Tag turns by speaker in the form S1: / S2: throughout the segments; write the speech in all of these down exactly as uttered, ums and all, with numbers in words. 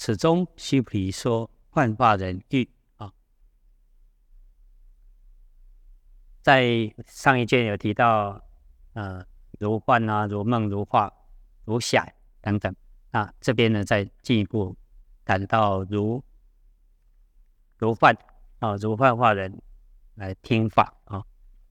S1: 此中须菩提说幻化人喻啊。在上一卷有提到，呃，如幻啊、如梦、如化、如想等等。那这边呢，再进一步谈到如如幻啊、如幻化人来听法啊。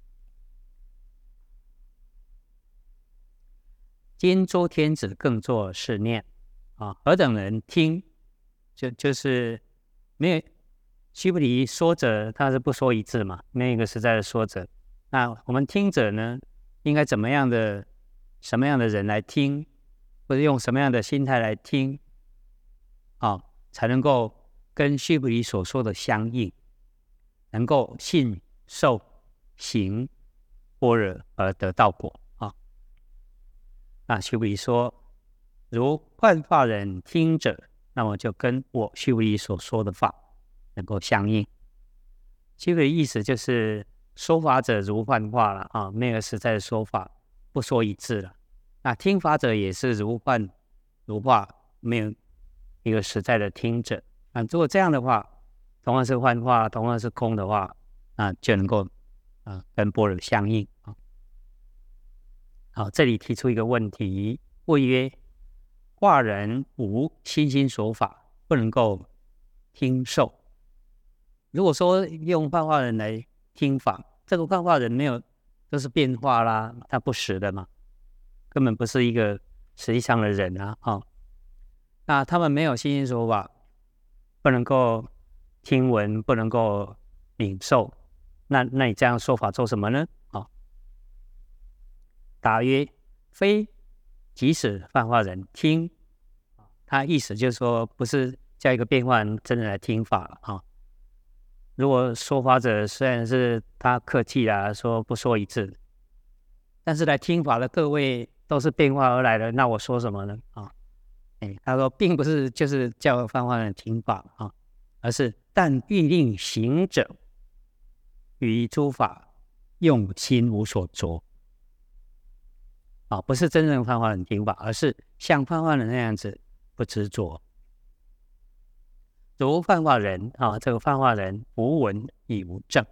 S1: 今诸天子更作是念啊，何等人听？就就是没有须菩提说者，他是不说一字嘛，没有一个实在的说者。那我们听者呢，应该怎么样的、什么样的人来听，或者用什么样的心态来听啊，才能够跟须菩提所说的相应，能够信受行般若而得到果啊。那须菩提说，如幻化人听者，那么就跟我须菩提所说的法能够相应。须菩提意思就是说法者如幻化了啊，没有实在的说法，不说一字了。那听法者也是如幻如化，没有一个实在的听者。那如果这样的话，同样是幻化，同样是空的话，那就能够啊跟般若相应啊。好，这里提出一个问题，谓曰：化人无心心所法，不能够听受。如果说用幻化人来听法，这个幻化人没有都是变化啦，他不实的嘛，根本不是一个实际上的人啊。哦、那他们没有心心所法，不能够听闻，不能够领受，那那你这样说法做什么呢？哦、答曰：非即使幻化人听，他意思就是说，不是叫一个变化人真的来听法了啊。如果说法者虽然是他客气啦，说不说一字，但是来听法的各位都是变化而来的，那我说什么呢？啊，哎，他说并不是就是叫幻化人听法啊，而是但欲令行者于诸法用心无所着。啊，不是真正幻化人听法，而是像幻化人那样子不执着。如幻化人啊，这个幻化人无闻亦无证。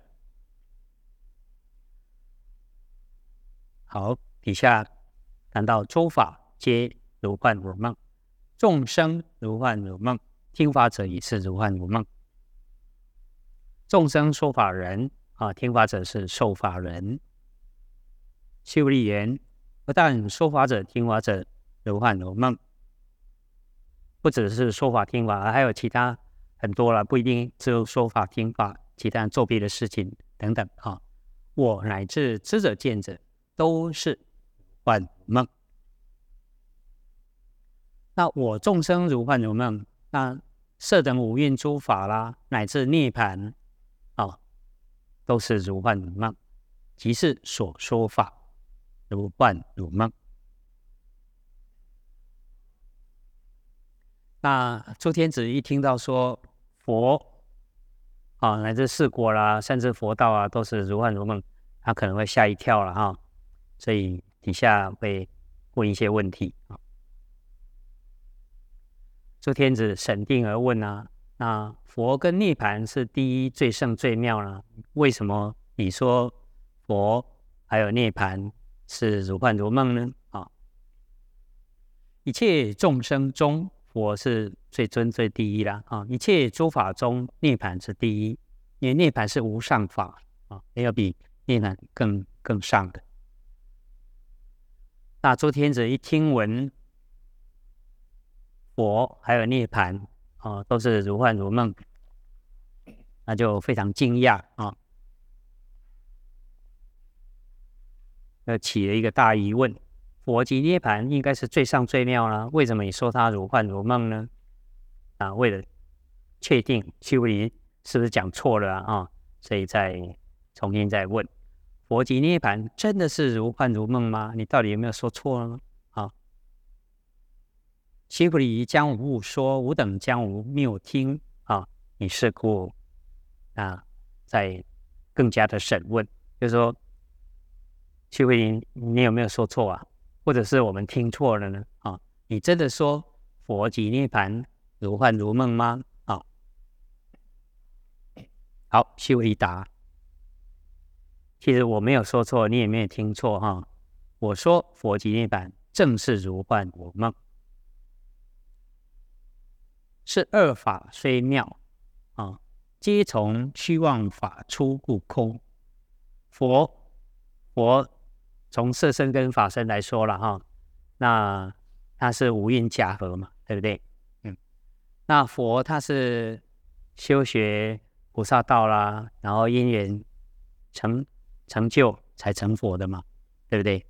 S1: 好，底下谈到诸法皆如幻如梦，众生如幻如梦，听法者也是如幻如梦。众生说法人啊，听法者是受法人。须菩提言：不但说法者、听法者如幻如梦，不只是说法听法，还有其他很多了，不一定只有说法听法，其他做别的事情等等啊。我乃至知者见者，都是幻如梦。那我众生如幻如梦，那色等五蕴诸法啦，乃至涅盘啊，都是如幻如梦，即是所说法如幻如梦。那诸天子一听到说佛啊，乃至四果啦，甚至佛道啊，都是如幻如梦，他可能会吓一跳了哈。所以底下会问一些问题啊。诸天子审定而问啊，那佛跟涅盘是第一最胜最妙了，为什么你说佛还有涅盘是如幻如梦呢？啊，一切众生中，佛是最尊最第一啦啊！一切诸法中，涅盘是第一，因为涅盘是无上法啊，没有比涅盘更更上的。那诸天子一听闻佛还有涅盘啊，都是如幻如梦，那就非常惊讶啊，那起了一个大疑问。佛及涅盘应该是最上最妙啦，为什么你说它如幻如梦呢？啊，为了确定须菩提是不是讲错了 啊, 啊，所以再重新再问：佛及涅盘真的是如幻如梦吗？你到底有没有说错了呢？啊，须菩提将无误说，吾等将无谬听啊。你是故啊，再更加的审问，就是说，须菩提，你有没有说错啊？或者是我们听错了呢？啊，你真的说佛及涅盘如幻如梦吗？啊，好，须菩提答：其实我没有说错，你也没有听错哈。我说佛及涅槃正是如幻如梦，是二法虽妙啊，皆从虚妄法出故空。佛佛从色身跟法身来说了哈，那它是无因假合嘛，对不对？嗯，那佛他是修学菩萨道啦，然后因缘成成就才成佛的嘛，对不对？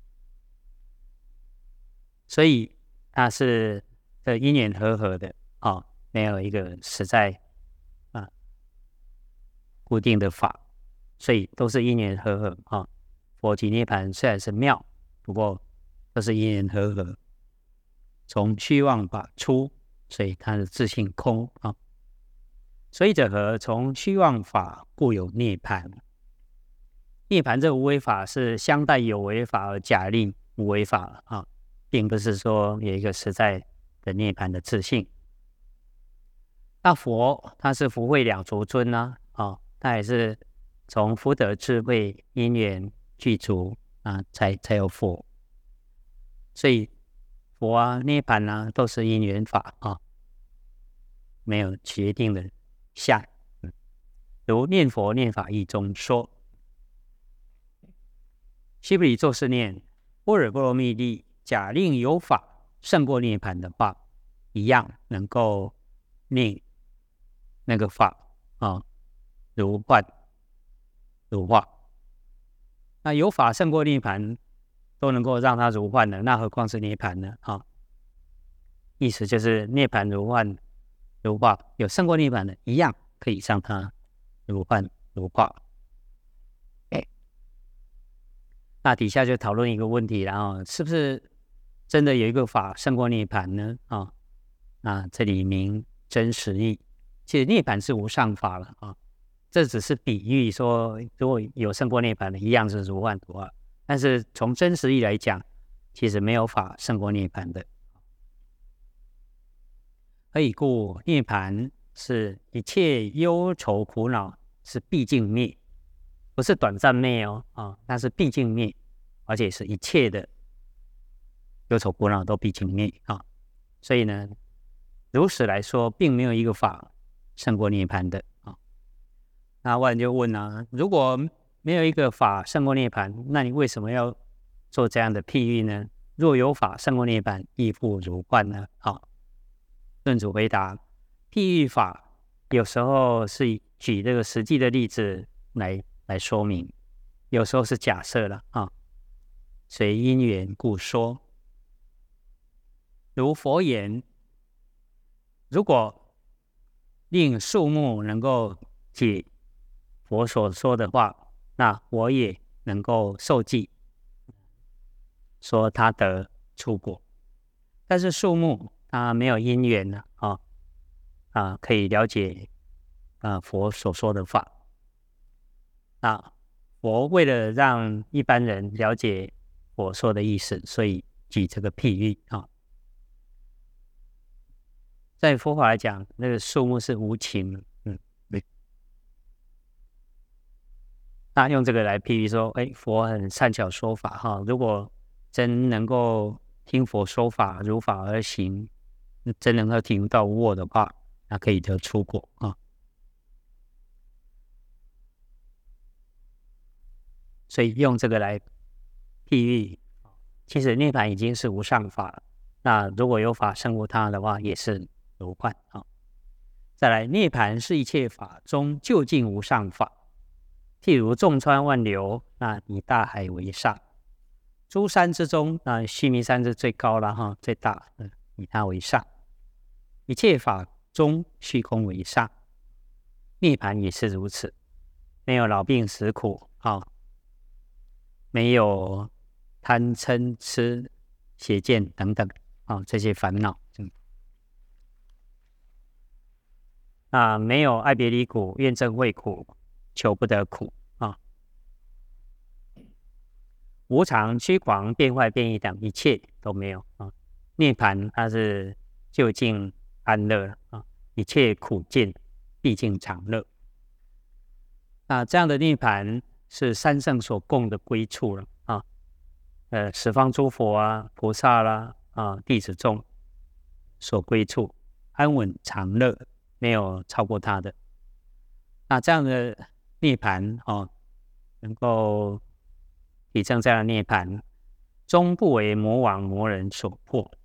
S1: 所以它是的因缘和合的哦，没有一个实在啊固定的法，所以都是因缘和合啊、哦。佛及涅槃虽然是妙，不过都是因缘和合，从虚妄法出，所以它是自性空啊、哦。所以者何？从虚妄法故有涅槃。涅槃这无为法是相待有为法而假令无为法啊、哦，并不是说有一个实在的涅槃的自性。那佛他是福慧两足尊呢、啊，哦，他也是从福德智慧因缘具足啊，才才有佛。所以佛啊、涅槃啊，都是因缘法啊，没有决定的相。嗯，如念佛念法义中说：须菩提作是念，般若波罗蜜力，假令有法胜过涅槃的话，一样能够令那个法啊如幻如化。那有法胜过涅槃，都能够让它如幻了，那何况是涅槃呢？啊，意思就是涅槃如幻如化，有胜过涅槃的，一样可以让它如幻如化。那底下就讨论一个问题，然后是不是真的有一个法胜过涅槃呢？啊、哦，那这里明真实义，其实涅槃是无上法了啊、哦，这只是比喻说，如果有胜过涅槃的，一样是如幻如化。但是从真实义来讲，其实没有法胜过涅槃的。何以故？涅槃是一切忧愁苦恼是毕竟灭。不是短暂灭哦，啊、哦，但是毕竟灭，而且是一切的忧愁苦恼都毕竟灭啊、哦。所以呢，如实来说，并没有一个法胜过涅槃的啊、哦。那万人就问啊，如果没有一个法胜过涅槃，那你为什么要做这样的譬喻呢？若有法胜过涅槃，亦复如幻呢？啊、哦，论主回答：譬喻法有时候是举这个实际的例子来。来说明，有时候是假设了啊，随因缘故说。如佛言，如果令树木能够解佛所说的话，那我也能够受记，说他得出果。但是树木它没有因缘呢啊啊，可以了解啊佛所说的话。那佛为了让一般人了解我说的意思，所以举这个譬喻啊。在佛法来讲，那个树木是无情，嗯，那用这个来譬喻说，哎，佛很善巧说法哈。如果真能够听佛说法，如法而行，真能够体悟到无我的话，那可以得出果啊。所以用这个来譬喻，其实涅槃已经是无上法了。那如果有法胜过它的话，也是如幻啊。再来，涅槃是一切法中究竟无上法。譬如众川万流，那以大海为上；诸山之中，那须弥山是最高了哈，最大，嗯，以它为上。一切法中，虚空为上。涅槃也是如此，没有老病死苦啊。没有贪嗔痴邪见等等啊、哦、这些烦恼，嗯，啊没有爱别离苦、怨憎会苦、求不得苦啊、哦，无常、虚狂、变坏、变异等一切都没有啊、哦。涅槃它是究竟安乐啊，一切苦尽，毕竟常乐。那这样的涅槃是三圣所共的归处了啊，呃，十方诸佛啊、菩萨啦啊、弟子众所归处，安稳常乐，没有超过他的。那这样的涅槃哦，能够体证这样的涅槃，终不为魔王魔人所破。